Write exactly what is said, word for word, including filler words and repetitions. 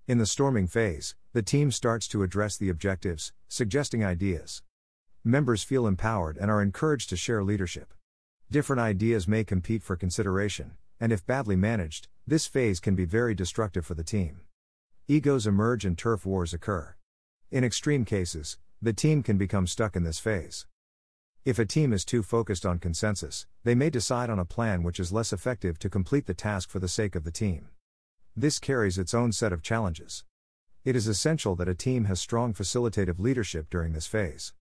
In the storming phase, the team starts to address the objectives, suggesting ideas. Members feel empowered and are encouraged to share leadership. Different ideas may compete for consideration, and if badly managed, this phase can be very destructive for the team. Egos emerge and turf wars occur. In extreme cases, the team can become stuck in this phase. If a team is too focused on consensus, they may decide on a plan which is less effective to complete the task for the sake of the team. This carries its own set of challenges. It is essential that a team has strong facilitative leadership during this phase.